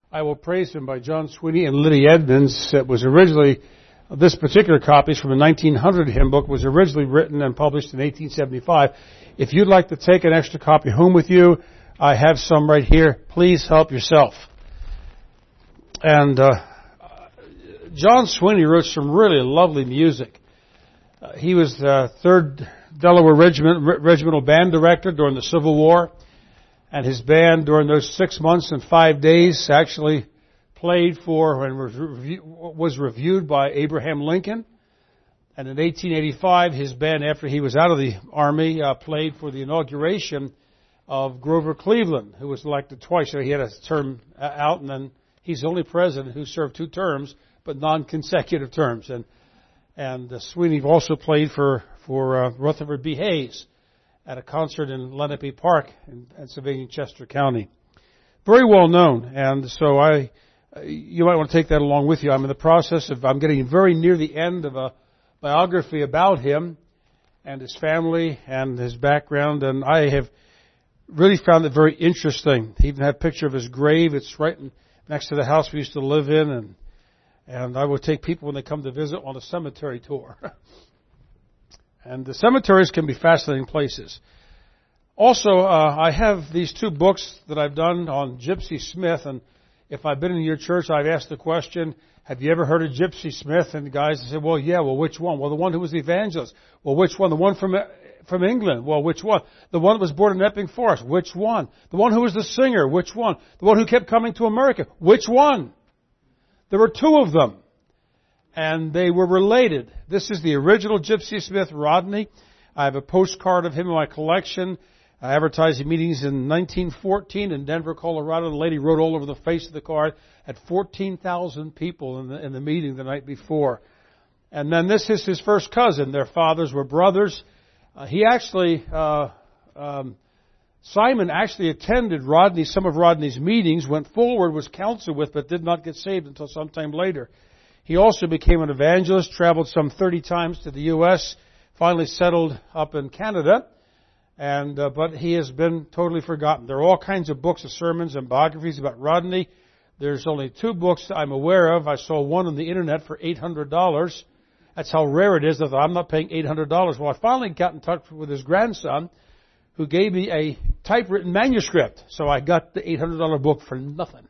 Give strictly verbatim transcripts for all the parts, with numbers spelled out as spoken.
I Will Praise Him by John Sweeney and Liddy Edmonds. It was originally, this particular copy is from a nineteen hundred hymn book, was originally written and published in eighteen seventy-five. If you'd like to take an extra copy home with you, I have some right here. Please help yourself. And uh, John Sweeney wrote some really lovely music. Uh, he was the third Delaware Regiment, Re- Regimental Band Director during the Civil War. And his band, during those six months and five days, actually played for and was, review, was reviewed by Abraham Lincoln. And in eighteen eighty-five, his band, after he was out of the Army, uh, played for the inauguration of Grover Cleveland, who was elected twice. So he had a term out, and then he's the only president who served two terms, but non-consecutive terms. And and uh, Sweeney also played for for uh, Rutherford B. Hayes at a concert in Lenape Park in Pennsylvania, Chester County. Very well known, and so I, you might want to take that along with you. I'm in the process of, I'm getting very near the end of a biography about him and his family and his background, and I have really found it very interesting. He even had a picture of his grave. It's right in, next to the house we used to live in, and and I would take people when they come to visit on a cemetery tour. And the cemeteries can be fascinating places. Also, uh, I have these two books that I've done on Gypsy Smith, and if I've been in your church, I've asked the question, have you ever heard of Gypsy Smith? And the guys say, well, yeah, well, which one? Well, the one who was the evangelist. Well, which one? The one from from England. Well, which one? The one that was born in Epping Forest. Which one? The one who was the singer. Which one? The one who kept coming to America. Which one? There were two of them. And they were related. This is the original Gypsy Smith, Rodney. I have a postcard of him in my collection. I advertised meetings in nineteen fourteen in Denver, Colorado. The lady wrote all over the face of the card. Had fourteen thousand people in the, in the meeting the night before. And then this is his first cousin. Their fathers were brothers. Uh, he actually, uh, um, Simon actually attended Rodney, some of Rodney's meetings, went forward, was counseled with, but did not get saved until sometime later. He also became an evangelist, traveled some thirty times to the U S, finally settled up in Canada, and uh, but he has been totally forgotten. There are all kinds of books of sermons and biographies about Rodney. There's only two books that I'm aware of. I saw one on the internet for eight hundred dollars. That's how rare it is that I'm not paying eight hundred dollars. Well, I finally got in touch with his grandson, who gave me a typewritten manuscript. So I got the eight hundred dollars book for nothing.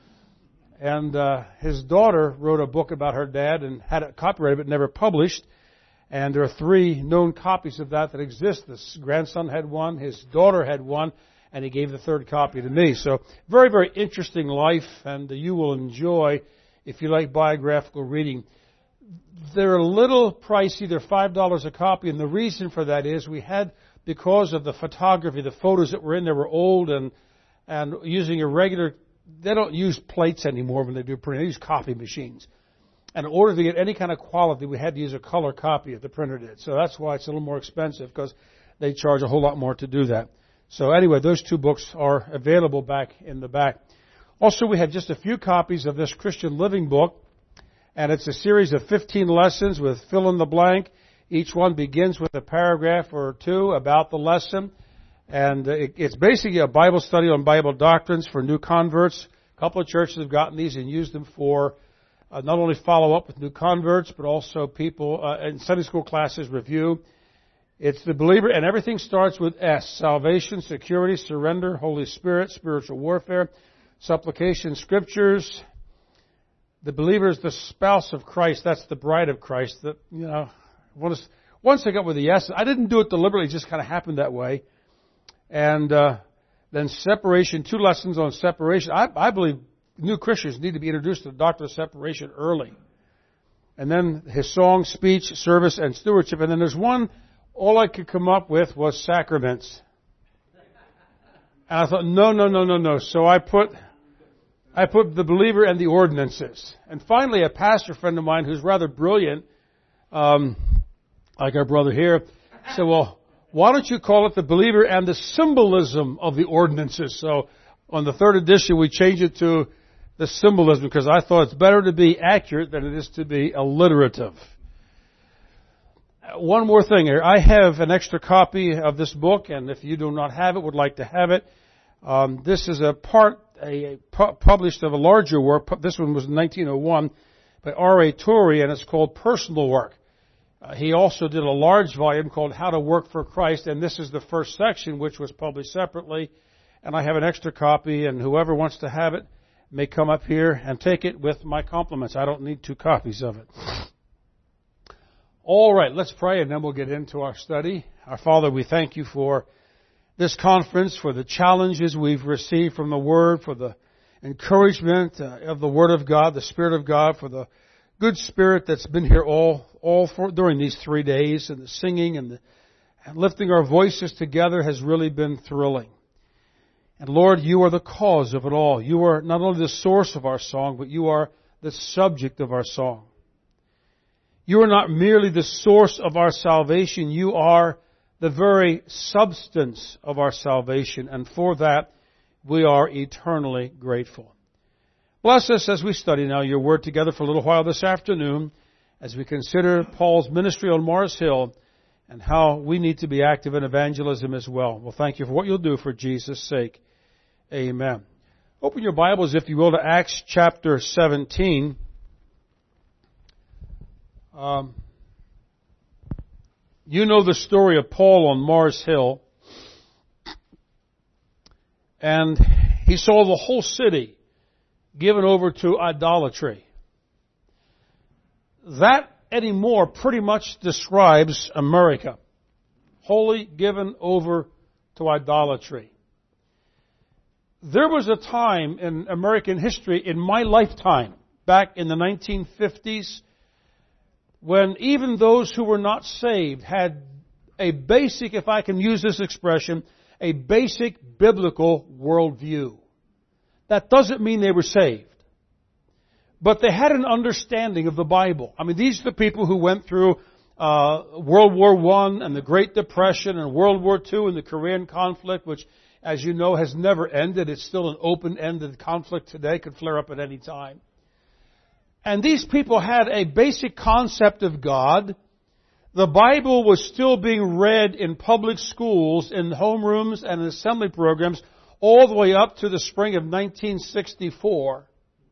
And uh, his daughter wrote a book about her dad and had it copyrighted but never published. And there are three known copies of that that exist. His grandson had one, his daughter had one, and he gave the third copy to me. So very, very interesting life, and you will enjoy if you like biographical reading. They're a little pricey. They're five dollars a copy, and the reason for that is we had, because of the photography, the photos that were in there were old, and and using a regular, they don't use plates anymore when they do printing. They use copy machines. And in order to get any kind of quality, we had to use a color copy if the printer did. So that's why it's a little more expensive, because they charge a whole lot more to do that. So anyway, those two books are available back in the back. Also, we have just a few copies of this Christian Living book, and it's a series of fifteen lessons with fill in the blank. Each one begins with a paragraph or two about the lesson. And it's basically a Bible study on Bible doctrines for new converts. A couple of churches have gotten these and used them for uh, not only follow up with new converts, but also people uh, in Sunday school classes review. It's the believer, and everything starts with S: salvation, security, surrender, Holy Spirit, spiritual warfare, supplication, scriptures. The believer is the spouse of Christ. That's the bride of Christ. That, you know, once once I got with the S, I didn't do it deliberately; it just kind of happened that way. And uh, then separation, two lessons on separation. I, I believe new Christians need to be introduced to the doctrine of separation early. And then his song, speech, service, and stewardship. And then there's one, all I could come up with was sacraments. And I thought, no, no, no, no, no. So I put, I put the believer and the ordinances. And finally, a pastor friend of mine who's rather brilliant, um, like our brother here, said, well, why don't you call it the believer and the symbolism of the ordinances? So on the third edition, we changed it to the symbolism, because I thought it's better to be accurate than it is to be alliterative. One more thing here. I have an extra copy of this book, and if you do not have it, would like to have it, um, this is a part a, a pu- published of a larger work. This one was in nineteen oh one by R A Torrey, and it's called Personal Work. Uh, he also did a large volume called How to Work for Christ, and this is the first section, which was published separately. And I have an extra copy, and whoever wants to have it may come up here and take it with my compliments. I don't need two copies of it. All right, let's pray, and then we'll get into our study. Our Father, we thank you for this conference, for the challenges we've received from the Word, for the encouragement uh, of the Word of God, the Spirit of God, for the good Spirit that's been here all all for, during these three days, and the singing and, the, and lifting our voices together has really been thrilling. And Lord, you are the cause of it all. You are not only the source of our song, but you are the subject of our song. You are not merely the source of our salvation, you are the very substance of our salvation, and for that we are eternally grateful. Bless us as we study now your word together for a little while this afternoon, as we consider Paul's ministry on Mars Hill and how we need to be active in evangelism as well. Well, thank you for what you'll do for Jesus' sake. Amen. Open your Bibles, if you will, to Acts chapter seventeen. Um, you know the story of Paul on Mars Hill. And he saw the whole city given over to idolatry. That anymore pretty much describes America. Wholly given over to idolatry. There was a time in American history, in my lifetime, back in the nineteen fifties, when even those who were not saved had a basic, if I can use this expression, a basic biblical worldview. That doesn't mean they were saved. But they had an understanding of the Bible. I mean, these are the people who went through uh, World War One and the Great Depression and World War Two and the Korean conflict, which, as you know, has never ended. It's still an open-ended conflict today, could flare up at any time. And these people had a basic concept of God. The Bible was still being read in public schools, in homerooms and in assembly programs, all the way up to the spring of nineteen sixty-four.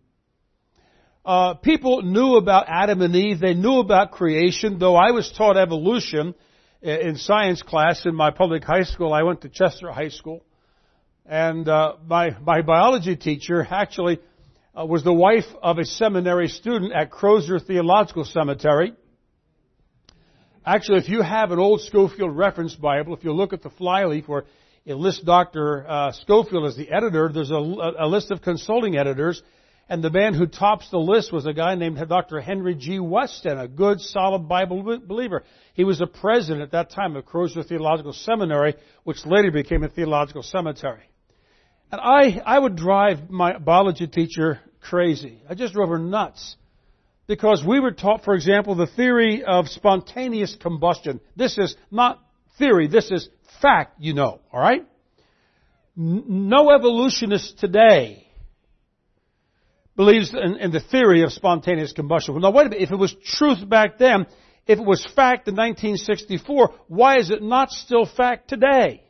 Uh, people knew about Adam and Eve. They knew about creation, though I was taught evolution in science class in my public high school. I went to Chester High School. And uh, my, my biology teacher actually uh, was the wife of a seminary student at Crozer Theological Seminary. Actually, if you have an old Scofield Reference Bible, if you look at the flyleaf where it lists Doctor Uh, Scofield as the editor, there's a, a list of consulting editors. And the man who tops the list was a guy named Doctor Henry G. Weston, a good, solid Bible believer. He was the president at that time of Crozer Theological Seminary, which later became a theological cemetery. And I, I would drive my biology teacher crazy. I just drove her nuts. Because we were taught, for example, the theory of spontaneous combustion. This is not theory, this is fact, you know, alright? No evolutionist today believes in, in the theory of spontaneous combustion. Well, now wait a minute, if it was truth back then, if it was fact in nineteen sixty-four, why is it not still fact today?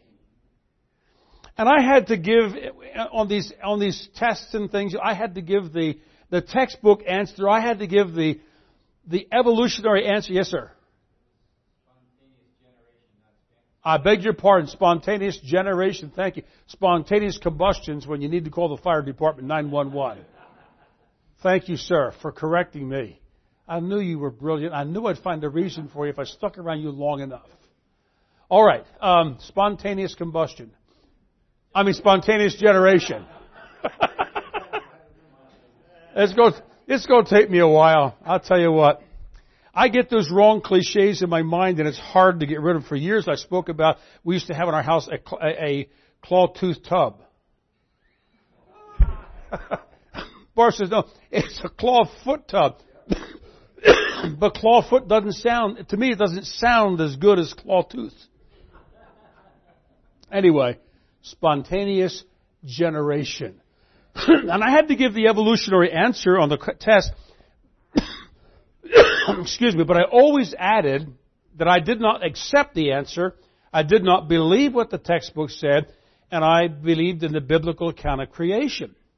And I had to give, on these, on these tests and things, I had to give the, the textbook answer. I had to give the, the evolutionary answer. Yes, sir? Spontaneous generation. I beg your pardon. Spontaneous generation. Thank you. Spontaneous combustions when you need to call the fire department nine one one. Thank you, sir, for correcting me. I knew you were brilliant. I knew I'd find a reason for you if I stuck around you long enough. All right. Um, spontaneous combustion. I mean, spontaneous generation. it's going it's going to take me a while. I'll tell you what. I get those wrong cliches in my mind, and it's hard to get rid of. For years, I spoke about, we used to have in our house a, a, a claw-tooth tub. Bar says, no, it's a claw-foot tub. But claw-foot doesn't sound, to me, it doesn't sound as good as claw-tooth. Anyway, spontaneous generation. And I had to give the evolutionary answer on the test. Excuse me, but I always added that I did not accept the answer. I did not believe what the textbook said, and I believed in the biblical account of creation.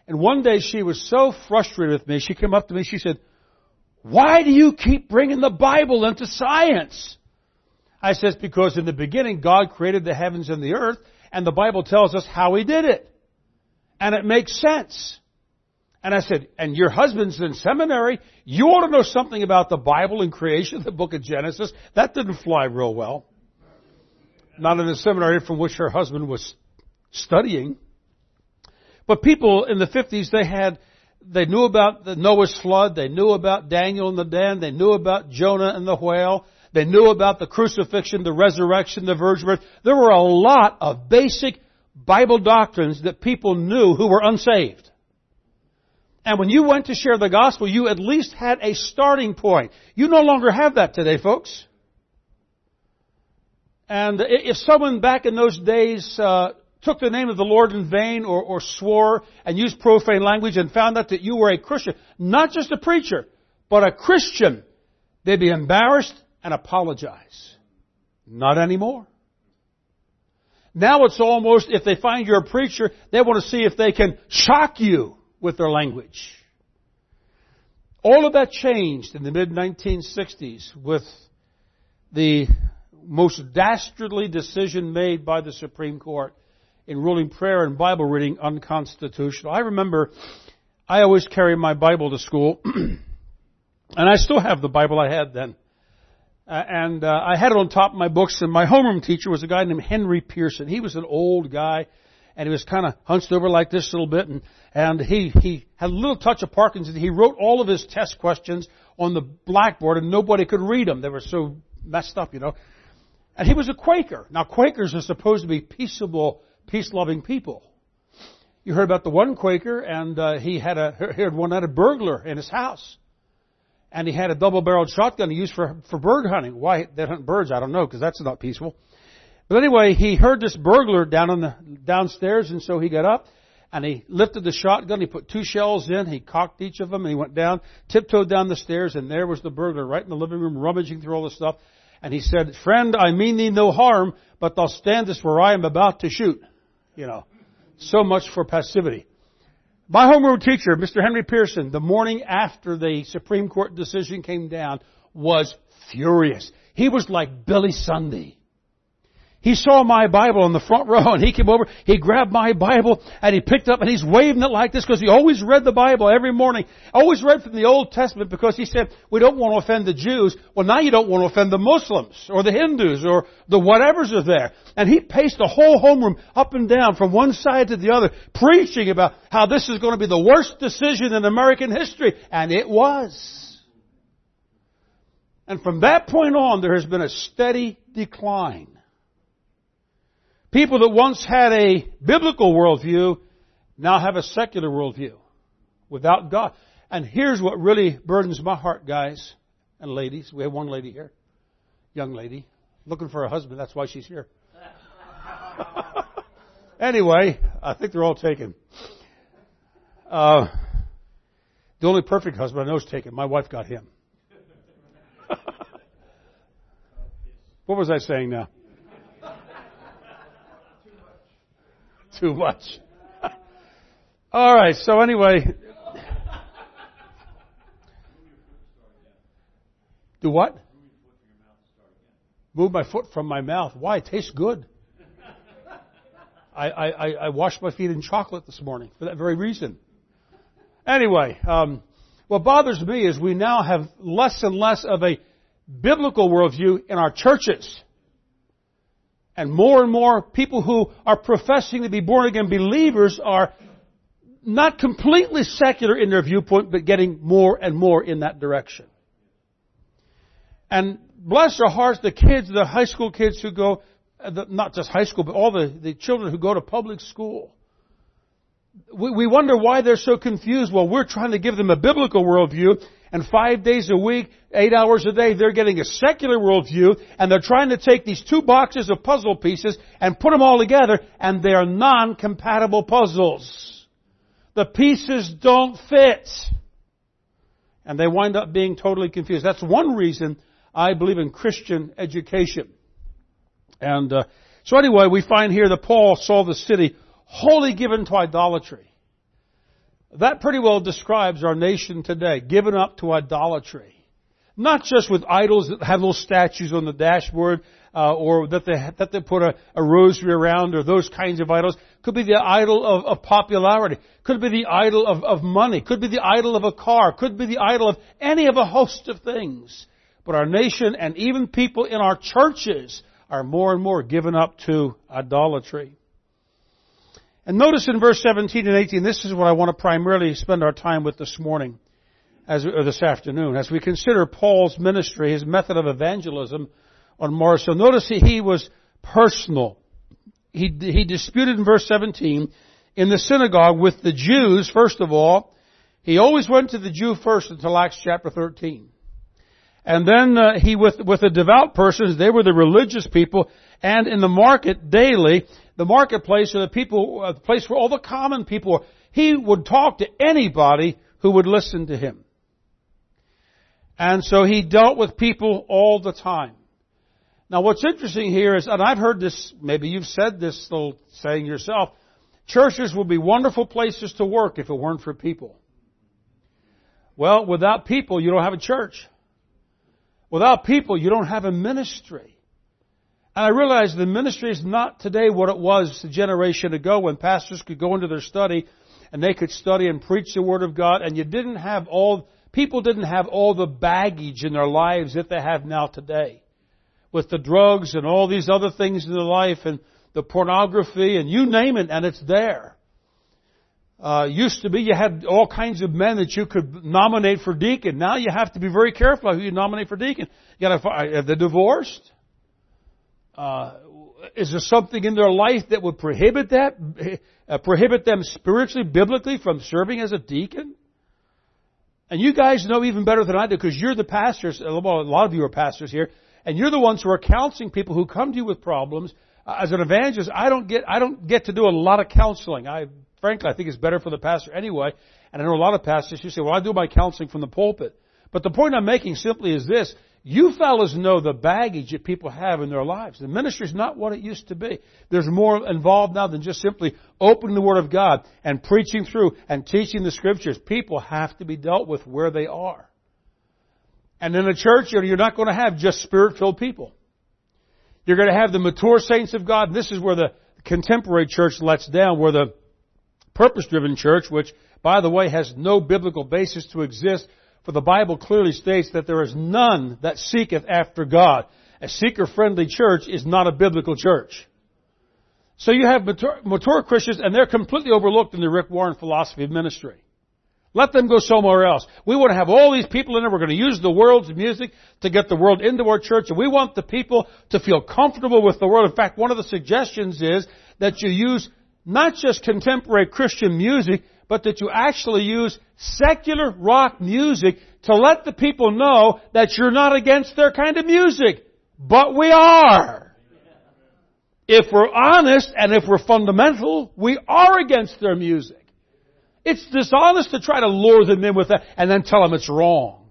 And one day she was so frustrated with me, she came up to me, she said, "Why do you keep bringing the Bible into science?" I said, "Because in the beginning God created the heavens and the earth, and the Bible tells us how He did it. And it makes sense." And I said, "And your husband's in seminary. You ought to know something about the Bible and creation, the book of Genesis." That didn't fly real well. Not in the seminary from which her husband was studying. But people in the fifties, they had, they knew about the Noah's flood. They knew about Daniel and the den. They knew about Jonah and the whale. They knew about the crucifixion, the resurrection, the virgin birth. There were a lot of basic Bible doctrines that people knew who were unsaved. And when you went to share the gospel, you at least had a starting point. You no longer have that today, folks. And if someone back in those days uh, took the name of the Lord in vain or, or swore and used profane language and found out that you were a Christian, not just a preacher, but a Christian, they'd be embarrassed and apologize. Not anymore. Now it's almost, if they find you're a preacher, they want to see if they can shock you with their language. All of that changed in the mid nineteen sixties with the most dastardly decision made by the Supreme Court in ruling prayer and Bible reading unconstitutional. I remember I always carry my Bible to school, and I still have the Bible I had then. Uh, and uh, I had it on top of my books, and my homeroom teacher was a guy named Henry Pearson. He was an old guy, and he was kind of hunched over like this a little bit, and, and he, he had a little touch of Parkinson's. He wrote all of his test questions on the blackboard, and nobody could read them. They were so messed up, you know. And he was a Quaker. Now, Quakers are supposed to be peaceable, peace-loving people. You heard about the one Quaker, and uh, he had a heard one night a burglar in his house. And he had a double-barreled shotgun he used for, for bird hunting. Why they hunt birds, I don't know, because that's not peaceful. But anyway, he heard this burglar down on the downstairs, and so he got up, and he lifted the shotgun. He put two shells in. He cocked each of them, and he went down, tiptoed down the stairs, and there was the burglar right in the living room, rummaging through all the stuff. And he said, "Friend, I mean thee no harm, but thou standest where I am about to shoot." You know, so much for passivity. My homeroom teacher, Mister Henry Pearson, the morning after the Supreme Court decision came down, was furious. He was like Billy Sunday. He saw my Bible in the front row, and he came over, he grabbed my Bible, and he picked up, and he's waving it like this, because he always read the Bible every morning. Always read from the Old Testament, because he said, we don't want to offend the Jews. Well, now you don't want to offend the Muslims, or the Hindus, or the whatevers are there. And he paced the whole homeroom up and down from one side to the other, preaching about how this is going to be the worst decision in American history. And it was. And from that point on, there has been a steady decline. People that once had a biblical worldview now have a secular worldview without God. And here's what really burdens my heart, guys and ladies. We have one lady here, young lady, looking for a husband. That's why she's here. Anyway, I think they're all taken. Uh, the only perfect husband I know is taken. My wife got him. What was I saying now? Too much. All right, so anyway. Do what? Move my foot from my mouth. Why? It tastes good. I, I, I washed my feet in chocolate this morning for that very reason. Anyway, um, what bothers me is we now have less and less of a biblical worldview in our churches. And more and more people who are professing to be born-again believers are not completely secular in their viewpoint, but getting more and more in that direction. And bless their hearts, the kids, the high school kids who go, not just high school, but all the, the children who go to public school. We, we wonder why they're so confused. Well, we're trying to give them a biblical worldview, and five days a week, eight hours a day, they're getting a secular worldview, and they're trying to take these two boxes of puzzle pieces and put them all together, and they are non-compatible puzzles. The pieces don't fit. And they wind up being totally confused. That's one reason I believe in Christian education. And uh, so anyway, we find here that Paul saw the city wholly given to idolatry. That pretty well describes our nation today, given up to idolatry. Not just with idols that have little statues on the dashboard, uh, or that they that they put a, a rosary around, or those kinds of idols. Could be the idol of, of popularity. Could be the idol of, of money. Could be the idol of a car. Could be the idol of any of a host of things. But our nation and even people in our churches are more and more given up to idolatry. And notice in verse seventeen and eighteen, this is what I want to primarily spend our time with this morning, as or this afternoon, as we consider Paul's ministry, his method of evangelism on Mars. So notice he, he was personal. He, he disputed in verse seventeen in the synagogue with the Jews, first of all. He always went to the Jew first until Acts chapter thirteen. And then uh, he, with, with the devout persons, they were the religious people, and in the market daily, the marketplace, or the people, uh, the place where all the common people were, he would talk to anybody who would listen to him. And so he dealt with people all the time. Now what's interesting here is, and I've heard this, maybe you've said this little saying yourself, churches would be wonderful places to work if it weren't for people. Well, without people, you don't have a church. Without people, you don't have a ministry. And I realize the ministry is not today what it was a generation ago, when pastors could go into their study and they could study and preach the Word of God, and you didn't have all, people didn't have all the baggage in their lives that they have now today. With the drugs and all these other things in their life, and the pornography, and you name it, and it's there. Uh, used to be you had all kinds of men that you could nominate for deacon. Now you have to be very careful who you nominate for deacon. You got to, are they divorced? Uh, is there something in their life that would prohibit that, uh, prohibit them spiritually, biblically, from serving as a deacon? And you guys know even better than I do, because you're the pastors. Well, a lot of you are pastors here, and you're the ones who are counseling people who come to you with problems. Uh, as an evangelist, I don't get, I don't get to do a lot of counseling. I, frankly, I think it's better for the pastor anyway. And I know a lot of pastors who say, well, I do my counseling from the pulpit. But the point I'm making simply is this. You fellas know the baggage that people have in their lives. The ministry is not what it used to be. There's more involved now than just simply opening the Word of God and preaching through and teaching the Scriptures. People have to be dealt with where they are. And in a church, you're not going to have just Spirit-filled people. You're going to have the mature saints of God. And this is where the contemporary church lets down, where the purpose-driven church, which, by the way, has no biblical basis to exist, for the Bible clearly states that there is none that seeketh after God. A seeker-friendly church is not a biblical church. So you have mature, mature Christians, and they're completely overlooked in the Rick Warren philosophy of ministry. Let them go somewhere else. We want to have all these people in there. We're going to use the world's music to get the world into our church. And we want the people to feel comfortable with the world. In fact, one of the suggestions is that you use not just contemporary Christian music, but that you actually use secular rock music to let the people know that you're not against their kind of music. But we are. If we're honest and if we're fundamental, we are against their music. It's dishonest to try to lure them in with that and then tell them it's wrong.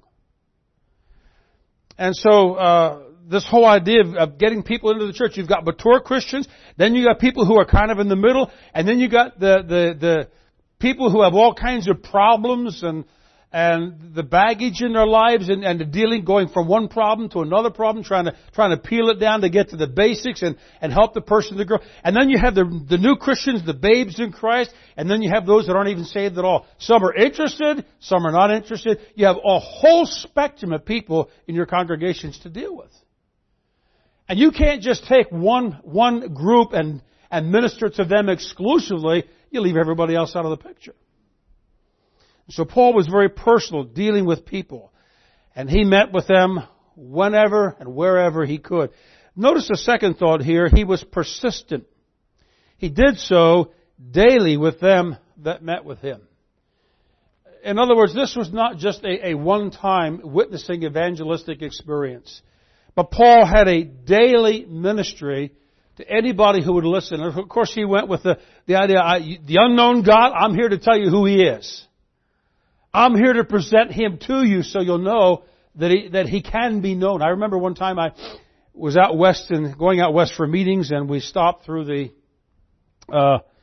And so, uh, this whole idea of, of getting people into the church, you've got mature Christians, then you got people who are kind of in the middle, and then you got the, the, the people who have all kinds of problems and, and the baggage in their lives and, and the dealing, going from one problem to another problem, trying to, trying to peel it down to get to the basics and, and help the person to grow. And then you have the, the new Christians, the babes in Christ, and then you have those that aren't even saved at all. Some are interested, some are not interested. You have a whole spectrum of people in your congregations to deal with. And you can't just take one, one group and, and minister to them exclusively. You leave everybody else out of the picture. So Paul was very personal, dealing with people. And he met with them whenever and wherever he could. Notice the second thought here. He was persistent. He did so daily with them that met with him. In other words, this was not just a, a one-time witnessing evangelistic experience. But Paul had a daily ministry to anybody who would listen. And of course, he went with the, the idea, I, the unknown God, I'm here to tell you who He is. I'm here to present Him to you so you'll know that He, that He can be known. I remember one time I was out west and going out west for meetings, and we stopped through the uh,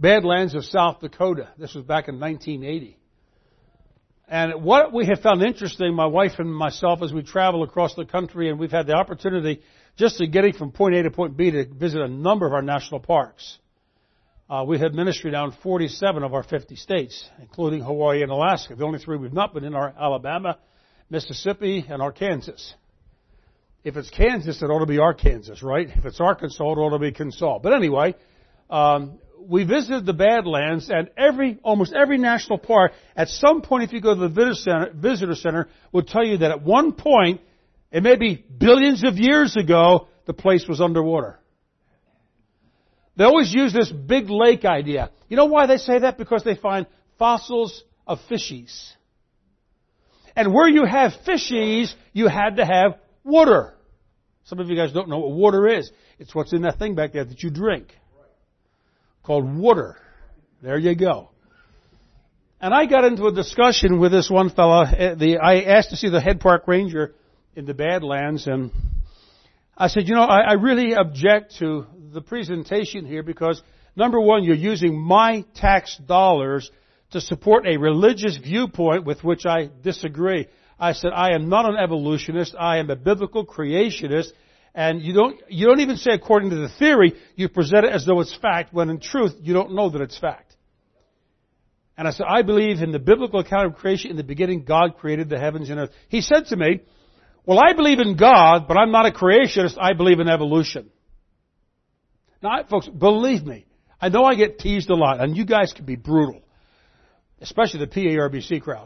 Badlands of South Dakota. This was back in nineteen eighty. And what we have found interesting, my wife and myself, as we travel across the country, and we've had the opportunity just to getting from point A to point B to visit a number of our national parks. Uh, we had ministry down in forty-seven of our fifty states, including Hawaii and Alaska. The only three we've not been in are Alabama, Mississippi, and Arkansas. If it's Kansas, it ought to be Arkansas, right? If it's Arkansas, it ought to be Kansas. But anyway, um, we visited the Badlands, and every, almost every national park, at some point, if you go to the visitor center, visitor center, will tell you that at one point, it may be billions of years ago, the place was underwater. They always use this big lake idea. You know why they say that? Because they find fossils of fishies. And where you have fishies, you had to have water. Some of you guys don't know what water is. It's what's in that thing back there that you drink. Called water. There you go. And I got into a discussion with this one fella. The, I asked to see the head park ranger in the Badlands, and I said, you know, I, I really object to the presentation here because, number one, you're using my tax dollars to support a religious viewpoint with which I disagree. I said, I am not an evolutionist. I am a biblical creationist. And you don't, you don't even say according to the theory, you present it as though it's fact, when in truth, you don't know that it's fact. And I said, I believe in the biblical account of creation. In the beginning, God created the heavens and earth. He said to me, well, I believe in God, but I'm not a creationist. I believe in evolution. Now, folks, believe me, I know I get teased a lot, and you guys can be brutal, especially the P A R B C crowd.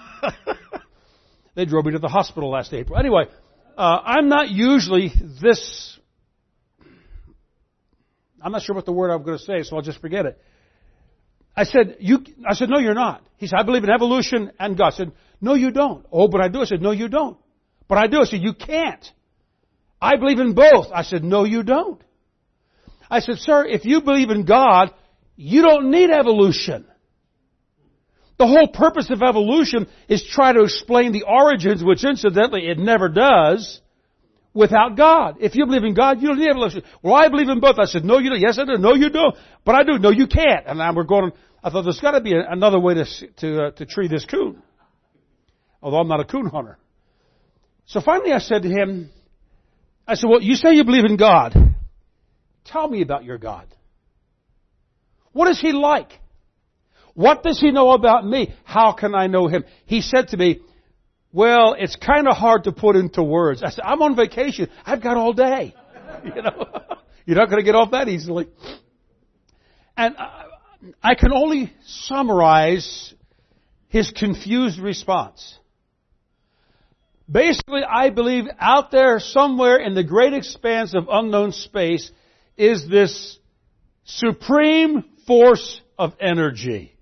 They drove me to the hospital last April. Anyway, uh, I'm not usually this, I'm not sure what the word I'm going to say, so I'll just forget it. I said, you, I said, no, you're not. He said, I believe in evolution and God. I said, no, you don't. Oh, but I do. I said, no, you don't. But I do. I said, you can't. I believe in both. I said, no, you don't. I said, sir, if you believe in God, you don't need evolution. The whole purpose of evolution is try to explain the origins, which incidentally it never does, without God. If you believe in God, you don't need evolution. Well, I believe in both. I said, no, you don't. Yes, I do. No, you don't. But I do. No, you can't. And now we're going, I thought there's got to be another way to, to, uh, to tree this coon. Although I'm not a coon hunter. So finally I said to him, I said, well, you say you believe in God. Tell me about your God. What is He like? What does He know about me? How can I know Him? He said to me, well, it's kind of hard to put into words. I said, I'm on vacation. I've got all day. You know, you're not going to get off that easily. And I, I can only summarize his confused response. Basically, I believe out there somewhere in the great expanse of unknown space is this supreme force of energy.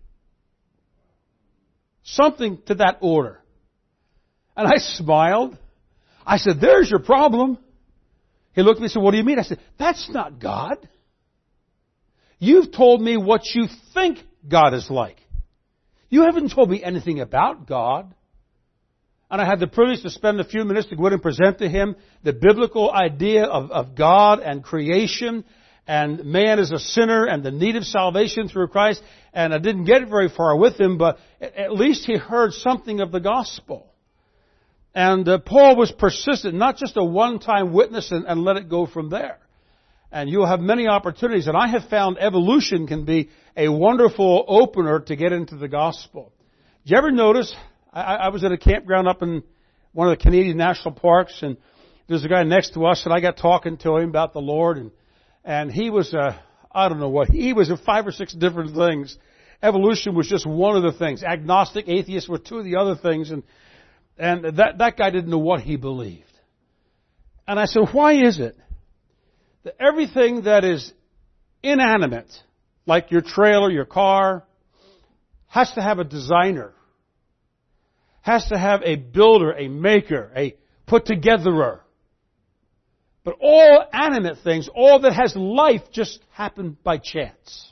Something to that order. And I smiled. I said, there's your problem. He looked at me and said, what do you mean? I said, that's not God. You've told me what you think God is like. You haven't told me anything about God. And I had the privilege to spend a few minutes to go in and present to him the biblical idea of, of God and creation and man as a sinner and the need of salvation through Christ. And I didn't get very far with him, but at least he heard something of the gospel. And uh, Paul was persistent, not just a one-time witness and, and let it go from there. And you'll have many opportunities. And I have found evolution can be a wonderful opener to get into the gospel. Did you ever notice, I, I was at a campground up in one of the Canadian national parks, and there's a guy next to us, and I got talking to him about the Lord, and and he was, uh, I don't know what, he was in five or six different things. Evolution was just one of the things. Agnostic, atheist were two of the other things, and and that, that guy didn't know what he believed. And I said, why is it that everything that is inanimate, like your trailer, your car, has to have a designer, has to have a builder, a maker, a put-togetherer? But all animate things, all that has life, just happen by chance.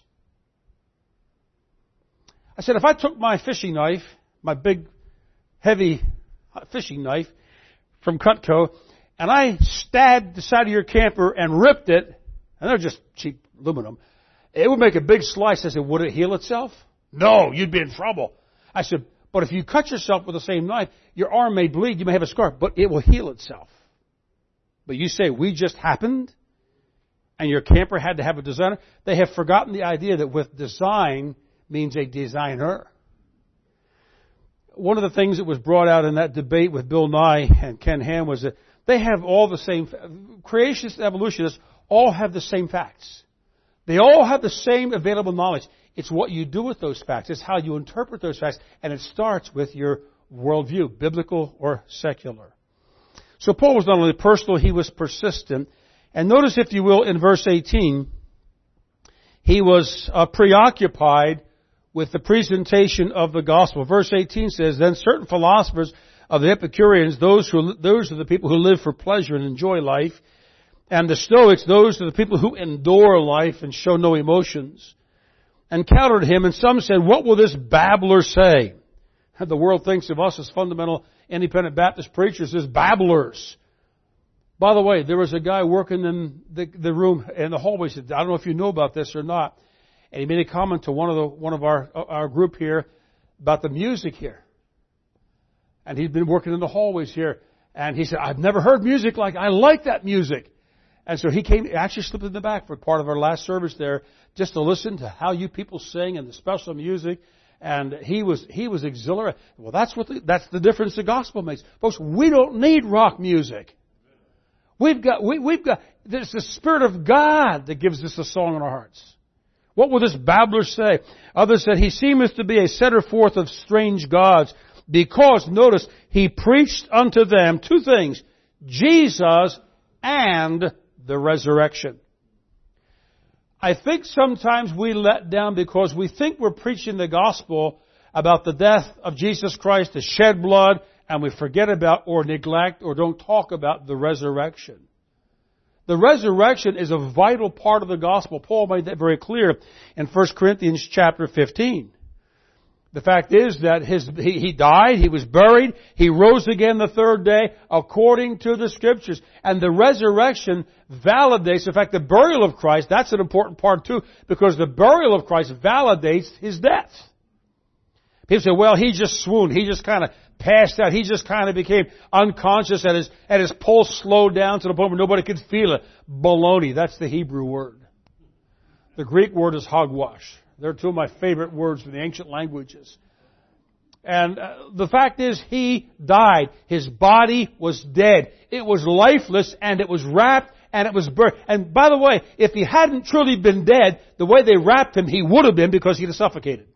I said, if I took my fishing knife, my big, heavy fishing knife from Cutco, and I stabbed the side of your camper and ripped it, and they're just cheap aluminum, It would make a big slice. I said, would it heal itself? No, you'd be in trouble. I said, but if you cut yourself with the same knife, your arm may bleed, you may have a scar, but it will heal itself. But you say, we just happened, and your camper had to have a designer. They have forgotten the idea that with design means a designer. One of the things that was brought out in that debate with Bill Nye and Ken Ham was that they have all the same, creationists and evolutionists all have the same facts. They all have the same available knowledge. It's what you do with those facts. It's how you interpret those facts. And it starts with your worldview, biblical or secular. So Paul was not only personal, he was persistent. And notice, if you will, in verse eighteen, he was uh, preoccupied with the presentation of the gospel. Verse eighteen says, then certain philosophers of the Epicureans, those who those are the people who live for pleasure and enjoy life, and the Stoics, those are the people who endure life and show no emotions, encountered him, and some said, what will this babbler say? The world thinks of us as fundamental independent Baptist preachers as babblers. By the way, there was a guy working in the, the room in the hallway. He said, I don't know if you know about this or not. And he made a comment to one of the one of our our group here about the music here. And he'd been working in the hallways here. And he said, I've never heard music like, I like that music. And so he came, actually slipped in the back for part of our last service there, just to listen to how you people sing and the special music. And he was, he was exhilarated. Well, that's what the, that's the difference the gospel makes. Folks, we don't need rock music. We've got, we, we've got, there's the Spirit of God that gives us a song in our hearts. What will this babbler say? Others said, he seemeth to be a setter forth of strange gods, because, notice, he preached unto them two things, Jesus and the resurrection. I think sometimes we let down because we think we're preaching the gospel about the death of Jesus Christ, the shed blood, and we forget about or neglect or don't talk about the resurrection. The resurrection is a vital part of the gospel. Paul made that very clear in First Corinthians chapter fifteen. The fact is that his, he, he died, he was buried, he rose again the third day according to the Scriptures. And the resurrection validates, in fact, the burial of Christ, that's an important part too, because the burial of Christ validates his death. People say, well, he just swooned, he just kind of passed out, he just kind of became unconscious and his, and his pulse slowed down to the point where nobody could feel it. Baloney, that's the Hebrew word. The Greek word is hogwash. They're two of my favorite words from the ancient languages. And uh, the fact is, he died. His body was dead. It was lifeless, and it was wrapped, and it was buried. And by the way, if he hadn't truly been dead, the way they wrapped him, he would have been, because he'd have suffocated.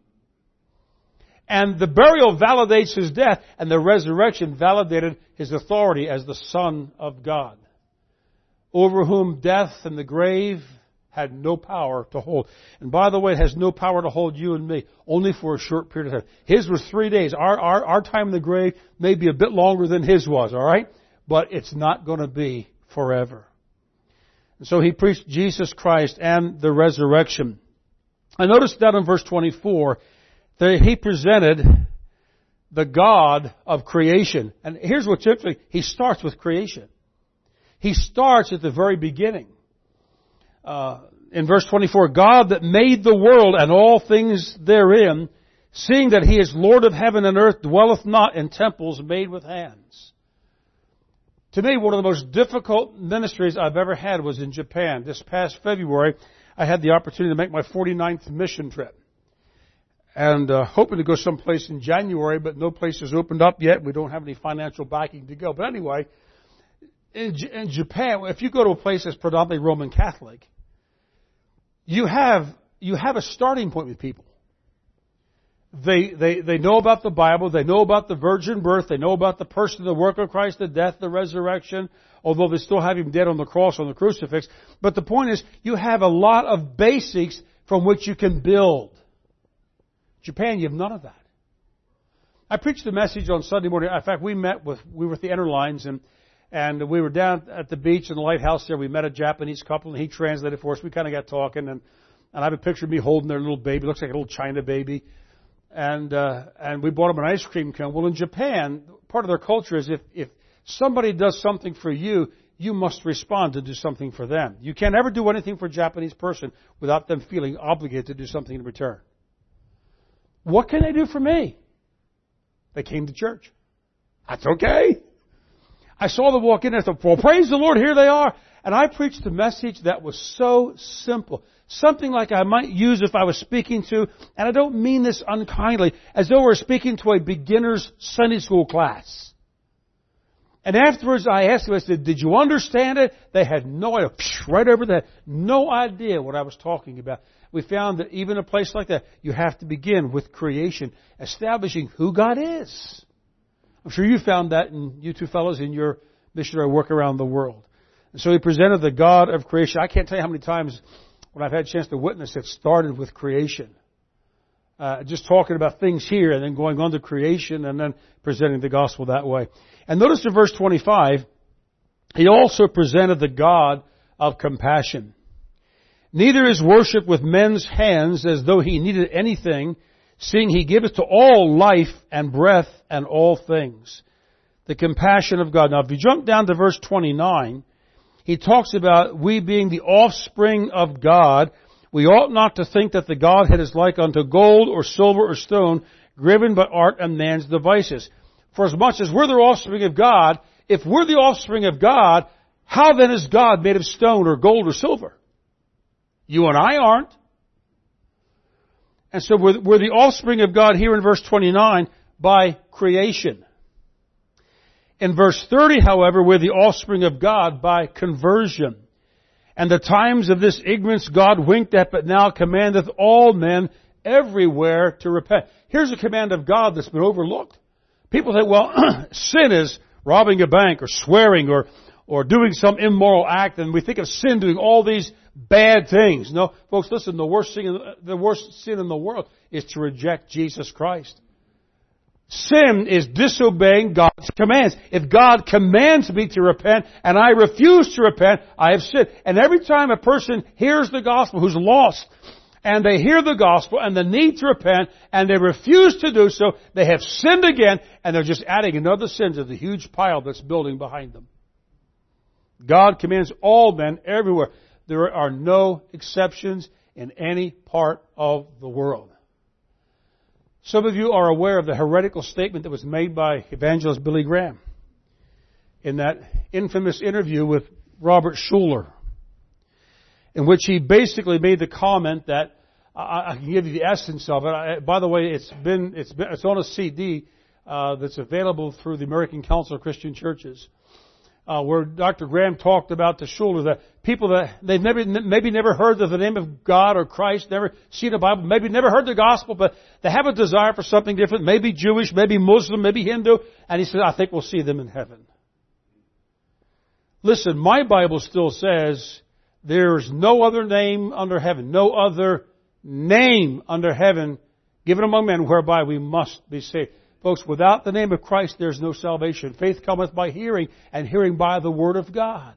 And the burial validates his death, and the resurrection validated his authority as the Son of God, over whom death and the grave had no power to hold. And by the way, it has no power to hold you and me, only for a short period of time. His was three days. Our, our, our time in the grave may be a bit longer than his was, all right? But it's not going to be forever. And so he preached Jesus Christ and the resurrection. I noticed that in verse twenty-four, that he presented the God of creation. And here's what's interesting. He starts with creation. He starts at the very beginning. Uh, in verse twenty-four, God that made the world and all things therein, seeing that He is Lord of heaven and earth, dwelleth not in temples made with hands. To me, one of the most difficult ministries I've ever had was in Japan. This past February, I had the opportunity to make my forty-ninth mission trip. And uh, hoping to go someplace in January, but no place has opened up yet. We don't have any financial backing to go. But anyway, in, J- in Japan, if you go to a place that's predominantly Roman Catholic, You have, you have a starting point with people. They, they, they know about the Bible, they know about the virgin birth, they know about the person, the work of Christ, the death, the resurrection, although they still have Him dead on the cross, on the crucifix. But the point is, you have a lot of basics from which you can build. Japan, you have none of that. I preached a message on Sunday morning. In fact, we met with, we were at the Enterlines, and And we were down at the beach in the lighthouse there. We met a Japanese couple, and he translated for us. We kind of got talking, and, and I have a picture of me holding their little baby. It looks like a little China baby. And uh, and we bought them an ice cream cone. Well, in Japan, part of their culture is if, if somebody does something for you, you must respond to do something for them. You can't ever do anything for a Japanese person without them feeling obligated to do something in return. What can they do for me? They came to church. That's okay. I saw them walk in and I thought, well, praise the Lord, here they are. And I preached a message that was so simple. Something like I might use if I was speaking to, and I don't mean this unkindly, as though we were speaking to a beginner's Sunday school class. And afterwards I asked them, I said, did you understand it? They had no idea. Right over there. No idea what I was talking about. We found that even a place like that, you have to begin with creation, establishing who God is. I'm sure you found that in you two fellows in your missionary work around the world. And so he presented the God of creation. I can't tell you how many times when I've had a chance to witness it started with creation. Uh, just talking about things here and then going on to creation and then presenting the gospel that way. And notice in verse twenty-five, he also presented the God of compassion. Neither is worship with men's hands as though he needed anything, seeing he giveth to all life and breath and all things. The compassion of God. Now if you jump down to verse twenty-nine, he talks about we being the offspring of God. We ought not to think that the Godhead is like unto gold or silver or stone, driven by art and man's devices. For as much as we're the offspring of God, if we're the offspring of God, how then is God made of stone or gold or silver? You and I aren't. And so we're, we're the offspring of God here in verse twenty-nine by creation. In verse thirty, however, we're the offspring of God by conversion. And the times of this ignorance God winked at, but now commandeth all men everywhere to repent. Here's a command of God that's been overlooked. People say, well, sin is robbing a bank or swearing or, or doing some immoral act, and we think of sin doing all these bad things. No, folks, listen, the worst sin, the worst sin in the world is to reject Jesus Christ. Sin is disobeying God's commands. If God commands me to repent and I refuse to repent, I have sinned. And every time a person hears the gospel who's lost, and they hear the gospel and the need to repent, and they refuse to do so, they have sinned again, and they're just adding another sin to the huge pile that's building behind them. God commands all men everywhere. There are no exceptions in any part of the world. Some of you are aware of the heretical statement that was made by evangelist Billy Graham in that infamous interview with Robert Schuller, in which he basically made the comment that, I, I can give you the essence of it. I, by the way, it's been, it's been, it's on a C D uh, that's available through the American Council of Christian Churches, uh, where Doctor Graham talked about to Schuller that people that they've never, maybe never heard of the name of God or Christ, never seen a Bible, maybe never heard the gospel, but they have a desire for something different, maybe Jewish, maybe Muslim, maybe Hindu, and he said, I think we'll see them in heaven. Listen, my Bible still says there's no other name under heaven, no other name under heaven given among men whereby we must be saved. Folks, without the name of Christ, there's no salvation. Faith cometh by hearing, and hearing by the Word of God.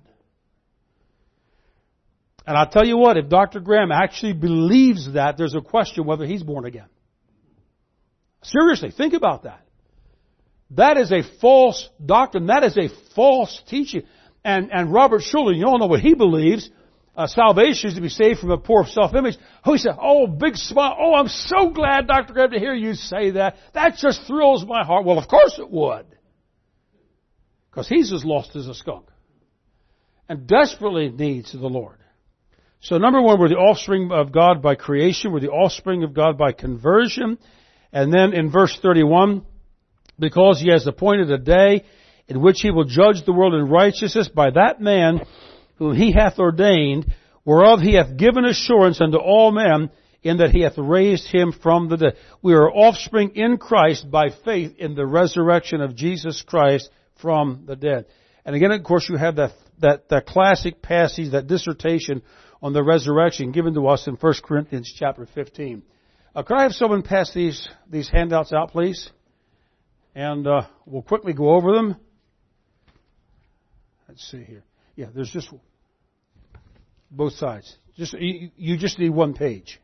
And I'll tell you what, if Doctor Graham actually believes that, there's a question whether he's born again. Seriously, think about that. That is a false doctrine. That is a false teaching. And, and Robert Schuller, you all know what he believes. Uh, salvation is to be saved from a poor self-image. Oh, he said, oh, big smile. Oh, I'm so glad, Doctor Graham, to hear you say that. That just thrills my heart. Well, of course it would. Because he's as lost as a skunk. And desperately needs the Lord. So number one, we're the offspring of God by creation. We're the offspring of God by conversion. And then in verse thirty-one, because he has appointed a day in which he will judge the world in righteousness by that man whom he hath ordained, whereof he hath given assurance unto all men, in that he hath raised him from the dead. We are offspring in Christ by faith in the resurrection of Jesus Christ from the dead. And again, of course, you have that, that, that classic passage, that dissertation on the resurrection given to us in First Corinthians chapter fifteen. Uh, could I have someone pass these, these handouts out, please? And uh, we'll quickly go over them. Let's see here. Yeah, there's just both sides. Just you, you just need one page.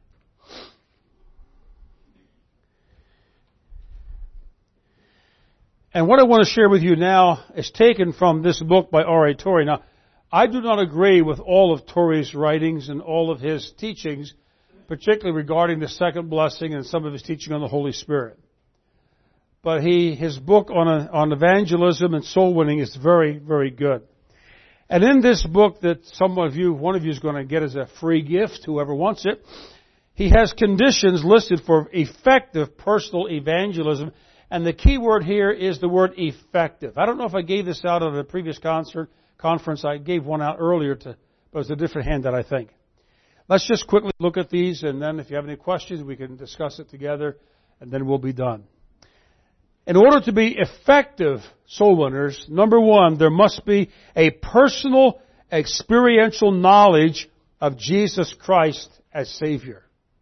And what I want to share with you now is taken from this book by R A Torrey. Now, I do not agree with all of Torrey's writings and all of his teachings, particularly regarding the second blessing and some of his teaching on the Holy Spirit. But he, his book on, a, on evangelism and soul winning is very, very good. And in this book that some of you, one of you is going to get as a free gift, whoever wants it, he has conditions listed for effective personal evangelism. And the key word here is the word effective. I don't know if I gave this out at a previous concert, conference. I gave one out earlier, to, but it was a different handout, I think. Let's just quickly look at these, and then if you have any questions, we can discuss it together, and then we'll be done. In order to be effective soul winners, number one, there must be a personal, experiential knowledge of Jesus Christ as Savior.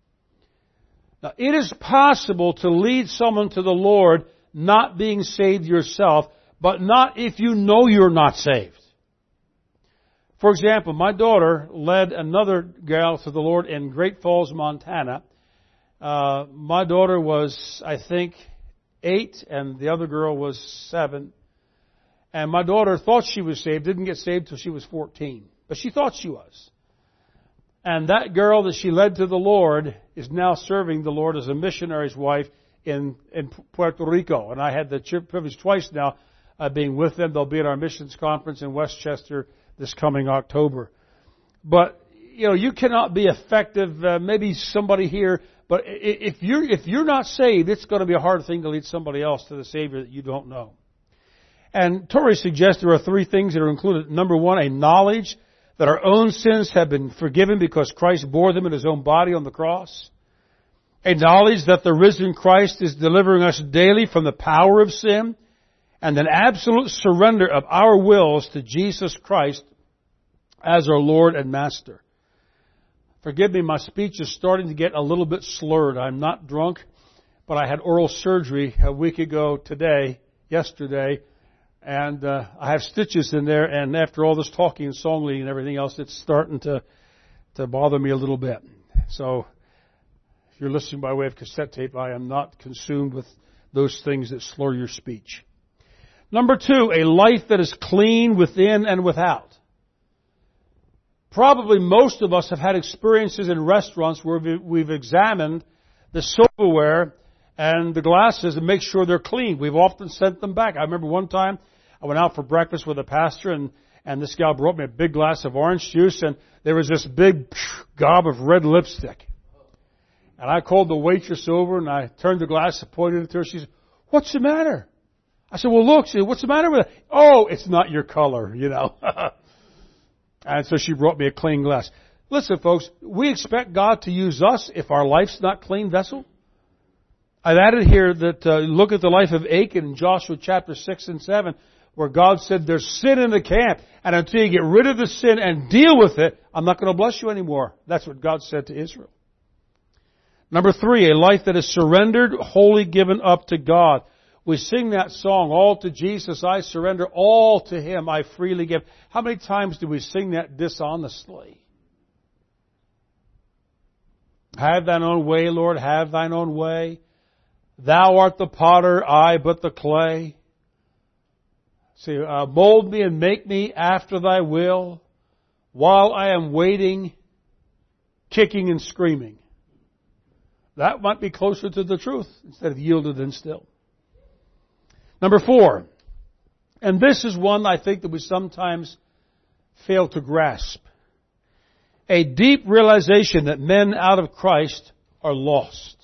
Now, it is possible to lead someone to the Lord not being saved yourself, but not if you know you're not saved. For example, my daughter led another gal to the Lord in Great Falls, Montana. Uh, my daughter was, I think, eight, and the other girl was seven. And my daughter thought she was saved, didn't get saved till she was fourteen. But she thought she was. And that girl that she led to the Lord is now serving the Lord as a missionary's wife in, in Puerto Rico. And I had the privilege twice now of being with them. They'll be at our missions conference in Westchester this coming October. But, you know, you cannot be effective, uh, maybe somebody here, but if you're, if you're not saved, it's going to be a hard thing to lead somebody else to the Savior that you don't know. And Torrey suggests there are three things that are included. Number one, a knowledge that our own sins have been forgiven because Christ bore them in His own body on the cross. A knowledge that the risen Christ is delivering us daily from the power of sin. And an absolute surrender of our wills to Jesus Christ as our Lord and Master. Forgive me, my speech is starting to get a little bit slurred. I'm not drunk, but I had oral surgery a week ago today, yesterday, and uh, I have stitches in there, and after all this talking and song leading and everything else, it's starting to, to bother me a little bit. So, if you're listening by way of cassette tape, I am not consumed with those things that slur your speech. Number two, a life that is clean within and without. Probably most of us have had experiences in restaurants where we've examined the silverware and the glasses and make sure they're clean. We've often sent them back. I remember one time I went out for breakfast with a pastor, and, and this gal brought me a big glass of orange juice, and there was this big gob of red lipstick. And I called the waitress over, and I turned the glass and pointed it to her. She said, "What's the matter?" I said, "Well, look." She said, "What's the matter with it?" "Oh, it's not your color, you know." And so she brought me a clean glass. Listen, folks, we expect God to use us if our life's not clean vessel. I've added here that uh, look at the life of Achan in Joshua chapter six and seven, where God said there's sin in the camp, and until you get rid of the sin and deal with it, I'm not going to bless you anymore. That's what God said to Israel. Number three, a life that is surrendered, wholly given up to God. We sing that song, "All to Jesus I surrender, all to Him I freely give." How many times do we sing that dishonestly? Have thine own way, Lord, have thine own way. Thou art the potter, I but the clay. See, uh, mold me and make me after thy will, while I am waiting, kicking and screaming. That might be closer to the truth instead of yielded and still. Number four, and this is one I think that we sometimes fail to grasp. A deep realization that men out of Christ are lost.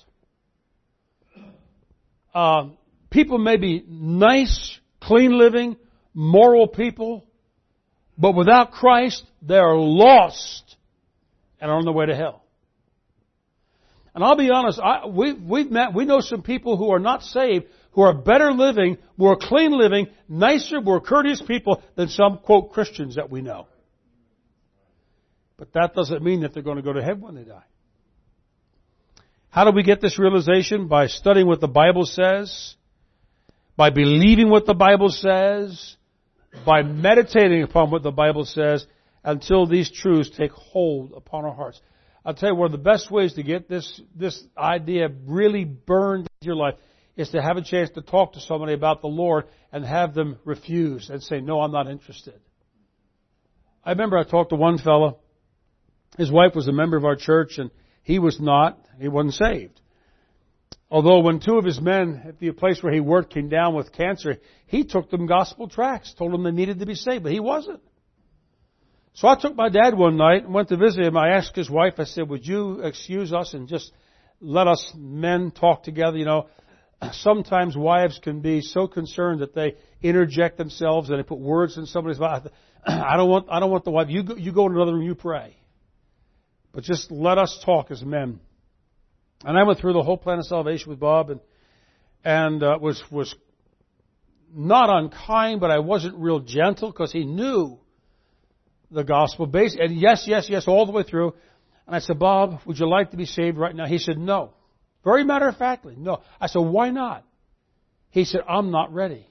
Uh, people may be nice, clean living, moral people, but without Christ, they are lost and are on their way to hell. And I'll be honest, I, we, we've met, we know some people who are not saved, who are better living, more clean living, nicer, more courteous people than some, quote, Christians that we know. But that doesn't mean that they're going to go to heaven when they die. How do we get this realization? By studying what the Bible says, by believing what the Bible says, by meditating upon what the Bible says, until these truths take hold upon our hearts. I'll tell you, one of the best ways to get this, this idea really burned into your life is to have a chance to talk to somebody about the Lord and have them refuse and say, "No, I'm not interested." I remember I talked to one fellow. His wife was a member of our church, and he was not. He wasn't saved. Although when two of his men at the place where he worked came down with cancer, he took them gospel tracts, told them they needed to be saved, but he wasn't. So I took my dad one night and went to visit him. I asked his wife, I said, would you excuse us and just let us men talk together? You know, sometimes wives can be so concerned that they interject themselves and they put words in somebody's mouth. I don't want, I don't want the wife. You go, you go in another room, you pray. But just let us talk as men. And I went through the whole plan of salvation with Bob, and and uh, was was not unkind, but I wasn't real gentle because he knew the gospel base. And yes, yes, yes, all the way through. And I said, Bob, would you like to be saved right now? He said, no. Very matter of factly, no. I said, why not? He said, I'm not ready.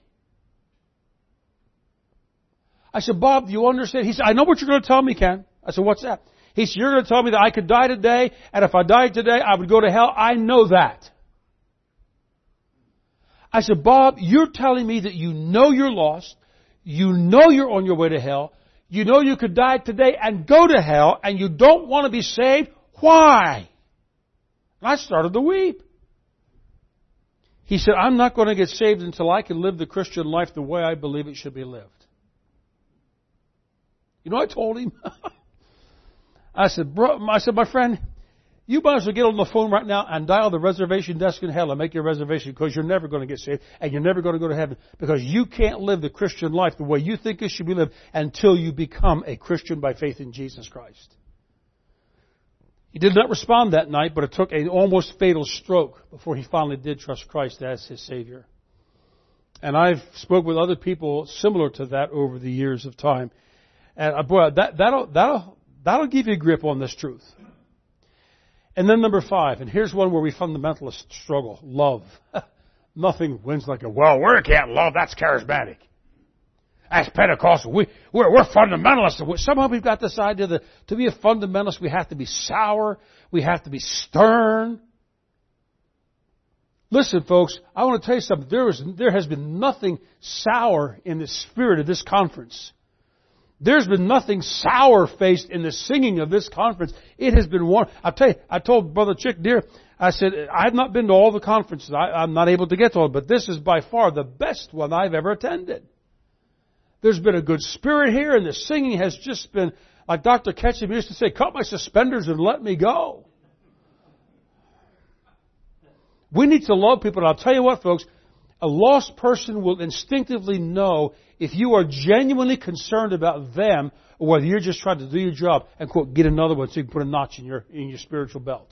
I said, Bob, do you understand? He said, I know what you're going to tell me, Ken. I said, what's that? He said, you're going to tell me that I could die today, and if I died today, I would go to hell. I know that. I said, Bob, you're telling me that you know you're lost, you know you're on your way to hell, you know you could die today and go to hell, and you don't want to be saved? Why? And I started to weep. He said, I'm not going to get saved until I can live the Christian life the way I believe it should be lived. You know, I told him. I said, bro, I said, my friend, you might as well get on the phone right now and dial the reservation desk in hell and make your reservation, because you're never going to get saved and you're never going to go to heaven, because you can't live the Christian life the way you think it should be lived until you become a Christian by faith in Jesus Christ. He did not respond that night, but it took an almost fatal stroke before he finally did trust Christ as his Savior. And I've spoke with other people similar to that over the years of time. And boy, that, that'll, that'll, that'll give you a grip on this truth. And then number five, and here's one where we fundamentalists struggle. Love. Nothing wins like a, well, we can't love, that's charismatic. That's Pentecostal. We, we're, we're fundamentalists. Somehow we've got this idea that to be a fundamentalist we have to be sour, we have to be stern. Listen, folks, I want to tell you something. There is, there has been nothing sour in the spirit of this conference. There's been nothing sour-faced in the singing of this conference. It has been warm. I'll tell you, I told Brother Chick Deer, I said, I have not been to all the conferences. I, I'm not able to get to all, but this is by far the best one I've ever attended. There's been a good spirit here, and the singing has just been, like Doctor Ketchum used to say, cut my suspenders and let me go. We need to love people, and I'll tell you what, folks, a lost person will instinctively know if you are genuinely concerned about them or whether you're just trying to do your job and, quote, get another one so you can put a notch in your in your spiritual belt.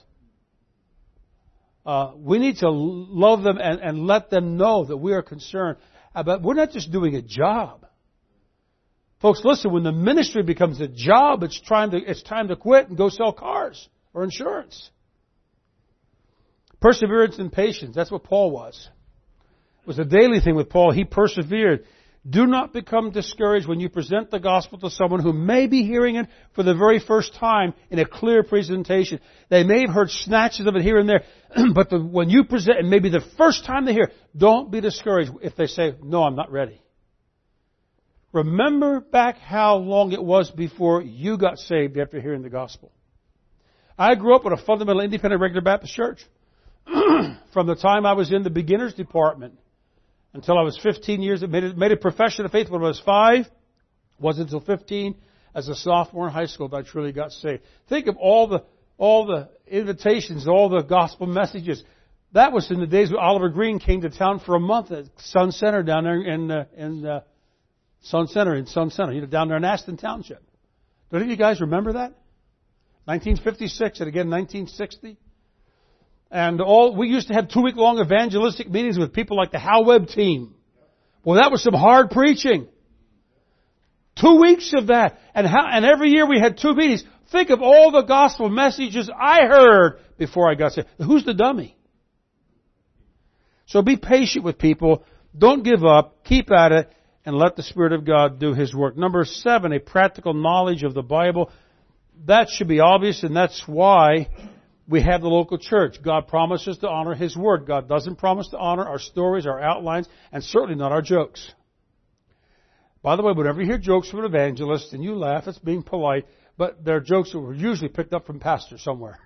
Uh, we need to love them and, and let them know that we are concerned about, we're not just doing a job. Folks, listen, when the ministry becomes a job, it's trying to it's time to quit and go sell cars or insurance. Perseverance and patience, that's what Paul was. It was a daily thing with Paul. He persevered. Do not become discouraged when you present the gospel to someone who may be hearing it for the very first time in a clear presentation. They may have heard snatches of it here and there, but the, when you present, and maybe the first time they hear, don't be discouraged if they say, no, I'm not ready. Remember back how long it was before you got saved after hearing the gospel. I grew up in a fundamental independent regular Baptist church. From the time I was in the beginners department until I was fifteen years, I made a, made a profession of faith when I was five. Wasn't until fifteen as a sophomore in high school that I truly got saved. Think of all the all the invitations, all the gospel messages. That was in the days when Oliver Green came to town for a month at Sun Center down there in uh, in uh, Sun Center in Sun Center, you know, down there in Aston Township. Do any of you guys remember that? nineteen fifty-six and again nineteen sixty. And all we used to have two-week-long evangelistic meetings with people like the Hal Webb team. Well, that was some hard preaching. Two weeks of that. And how, and every year we had two meetings. Think of all the gospel messages I heard before I got saved. Who's the dummy? So be patient with people. Don't give up. Keep at it. And let the Spirit of God do His work. Number seven, a practical knowledge of the Bible. That should be obvious, and that's why we have the local church. God promises to honor His Word. God doesn't promise to honor our stories, our outlines, and certainly not our jokes. The By the way, whenever you hear jokes from an evangelist and you laugh, it's being polite, but they're jokes that were usually picked up from pastors somewhere.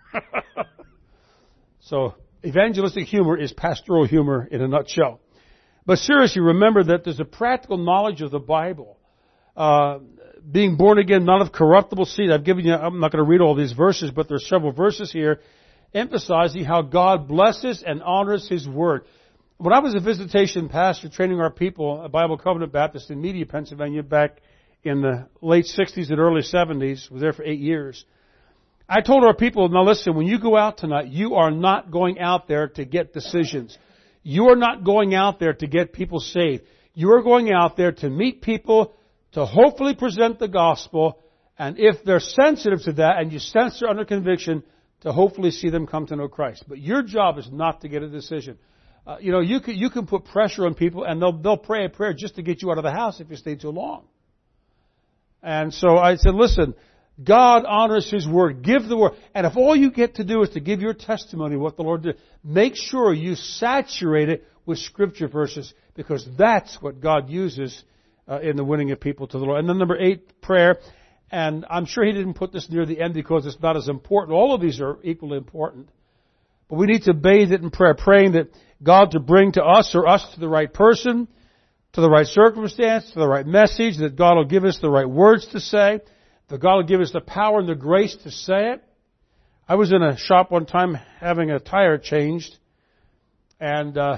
So, evangelistic humor is pastoral humor in a nutshell. But seriously, remember that there's a practical knowledge of the Bible. Uh, being born again, not of corruptible seed. I've given you, I'm not going to read all these verses, but there's several verses here emphasizing how God blesses and honors His Word. When I was a visitation pastor training our people at Bible Covenant Baptist in Media, Pennsylvania, back in the late sixties and early seventies, was there for eight years, I told our people, now listen, when you go out tonight, you are not going out there to get decisions. You are not going out there to get people saved. You are going out there to meet people, to hopefully present the gospel, and if they're sensitive to that and you sense they're under conviction, to hopefully see them come to know Christ. But your job is not to get a decision. Uh, you know, you can, you can put pressure on people and they'll, they'll pray a prayer just to get you out of the house if you stay too long. And so I said, listen, God honors His Word. Give the Word. And if all you get to do is to give your testimony of what the Lord did, make sure you saturate it with Scripture verses, because that's what God uses uh, in the winning of people to the Lord. And then number eight, prayer. And I'm sure He didn't put this near the end because it's not as important. All of these are equally important. But we need to bathe it in prayer, praying that God to bring to us or us to the right person, to the right circumstance, to the right message, that God will give us the right words to say, that God will give us the power and the grace to say it. I was in a shop one time having a tire changed, and uh,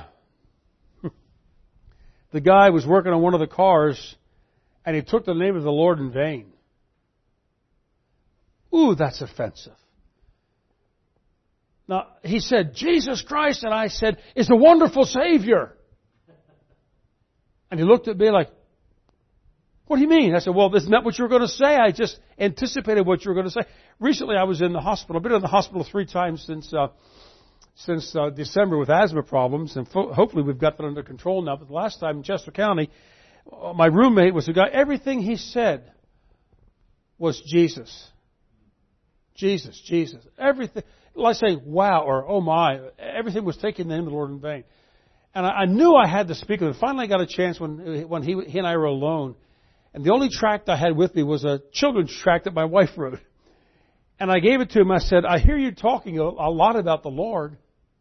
the guy was working on one of the cars, and he took the name of the Lord in vain. Ooh, that's offensive. Now, he said, Jesus Christ, and I said, is a wonderful Savior. And he looked at me like, what do you mean? I said, well, isn't that what you were going to say? I just anticipated what you were going to say. Recently, I was in the hospital. I've been in the hospital three times since uh, since uh, December with asthma problems, and fo- hopefully we've got that under control now. But the last time in Chester County, uh, my roommate was a guy, everything he said was Jesus. Jesus, Jesus. Everything. Like saying, wow, or oh my. Everything was taking the name of the Lord in vain. And I, I knew I had to speak with him. Finally, I got a chance when when he, he and I were alone. And the only tract I had with me was a children's tract that my wife wrote. And I gave it to him. I said, I hear you talking a, a lot about the Lord.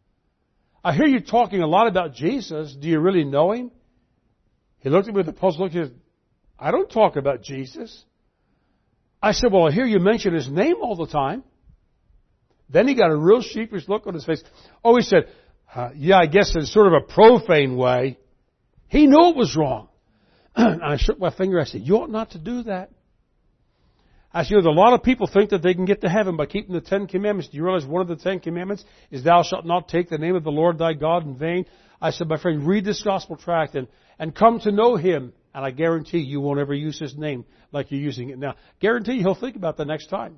I hear you talking a lot about Jesus. Do you really know Him? He looked at me with a puzzled look. He said, I don't talk about Jesus. I said, well, I hear you mention His name all the time. Then he got a real sheepish look on his face. Oh, he said, uh, yeah, I guess in sort of a profane way. He knew it was wrong. And I shook my finger. I said, you ought not to do that. I said, you know, a lot of people think that they can get to heaven by keeping the Ten Commandments. Do you realize one of the Ten Commandments is thou shalt not take the name of the Lord thy God in vain? I said, my friend, read this gospel tract and, and come to know Him. And I guarantee you won't ever use His name like you're using it now. Guarantee you He'll think about that next time.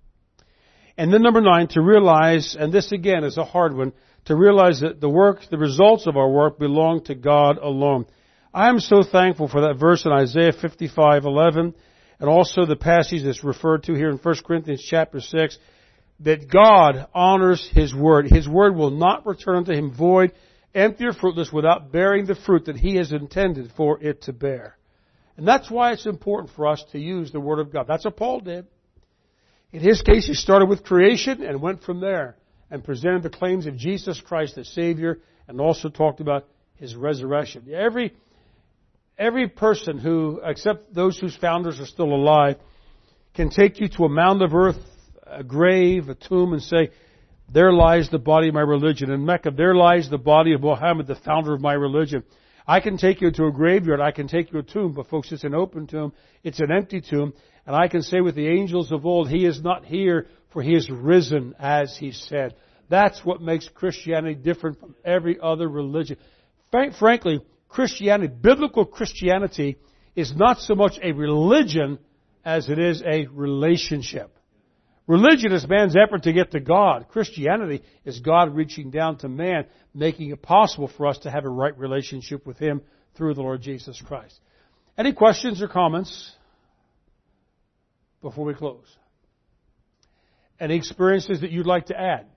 And then number nine, to realize, and this again is a hard one, to realize that the work, the results of our work belong to God alone. I am so thankful for that verse in Isaiah fifty-five eleven, and also the passage that's referred to here in First Corinthians chapter six, that God honors His word. His word will not return unto Him void, empty or fruitless, without bearing the fruit that He has intended for it to bear. And that's why it's important for us to use the Word of God. That's what Paul did. In his case, he started with creation and went from there and presented the claims of Jesus Christ as Savior, and also talked about His resurrection. Every every person who, except those whose founders are still alive, can take you to a mound of earth, a grave, a tomb, and say, there lies the body of my religion. In Mecca, there lies the body of Muhammad, the founder of my religion. I can take you to a graveyard, I can take you to a tomb, but folks, it's an open tomb, it's an empty tomb, and I can say with the angels of old, He is not here, for He is risen, as He said. That's what makes Christianity different from every other religion. Frank, frankly, Christianity, biblical Christianity, is not so much a religion as it is a relationship. Religion is man's effort to get to God. Christianity is God reaching down to man, making it possible for us to have a right relationship with Him through the Lord Jesus Christ. Any questions or comments before we close? Any experiences that you'd like to add?